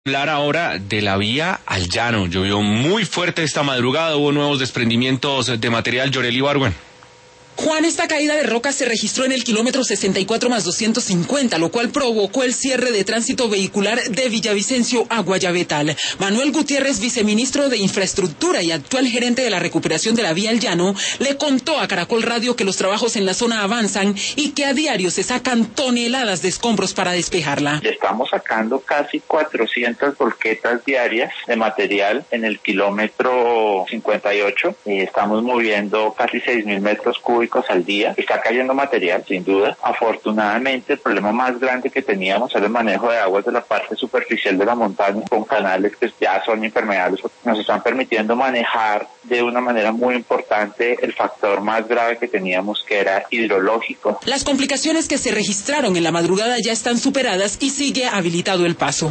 Hablar ahora de la vía al llano. Llovió muy fuerte esta madrugada, hubo nuevos desprendimientos de material. Yoreli Barwen. Juan, esta caída de rocas se registró en el kilómetro 64+250, lo cual provocó el cierre de tránsito vehicular de Villavicencio a Guayabetal. Manuel Gutiérrez, viceministro de Infraestructura y actual gerente de la recuperación de la vía al llano, le contó a Caracol Radio que los trabajos en la zona avanzan y que a diario se sacan toneladas de escombros para despejarla. Estamos sacando casi 400 volquetas diarias de material en el kilómetro 58 y estamos moviendo casi 6.000 metros cúbicos al día. Está cayendo material, sin duda. Afortunadamente, el problema más grande que teníamos era el manejo de aguas de la parte superficial de la montaña, con canales que ya son impermeables. Nos están permitiendo manejar de una manera muy importante el factor más grave que teníamos, que era hidrológico. Las complicaciones que se registraron en la madrugada ya están superadas y sigue habilitado el paso.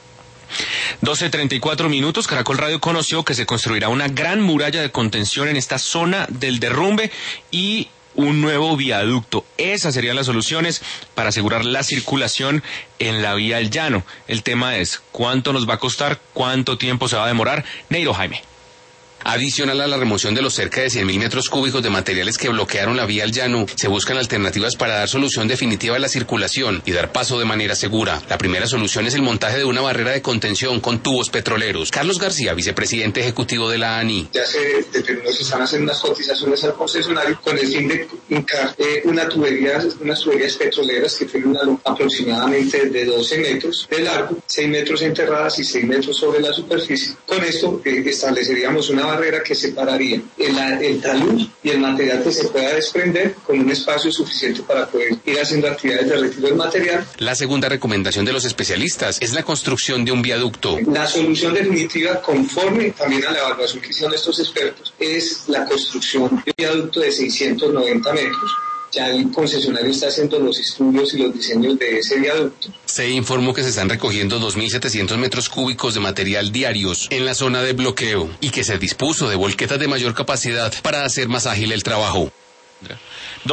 12:34 minutos, Caracol Radio conoció que se construirá una gran muralla de contención en esta zona del derrumbe y un nuevo viaducto. Esas serían las soluciones para asegurar la circulación en la vía al llano. El tema es cuánto nos va a costar, cuánto tiempo se va a demorar. Neiro Jaime. Adicional a la remoción de los cerca de 100.000 metros cúbicos de materiales que bloquearon la vía al llano, se buscan alternativas para dar solución definitiva a la circulación y dar paso de manera segura. La primera solución es el montaje de una barrera de contención con tubos petroleros. Carlos García, vicepresidente ejecutivo de la ANI. Ya se determinó que se están haciendo unas cotizaciones al concesionario con el fin de hincar unas tuberías petroleras que tienen aproximadamente de 12 metros de largo, 6 metros enterradas y 6 metros sobre la superficie. Con esto estableceríamos una barrera que separaría el talud y el material que se pueda desprender con un espacio suficiente para poder ir haciendo actividades de retiro del material. La segunda recomendación de los especialistas es la construcción de un viaducto. La solución definitiva, conforme también a la evaluación que hicieron estos expertos, es la construcción de un viaducto de 690 metros. Ya el concesionario está haciendo los estudios y los diseños de ese viaducto. Se informó que se están recogiendo 2.700 metros cúbicos de material diarios en la zona de bloqueo y que se dispuso de volquetas de mayor capacidad para hacer más ágil el trabajo.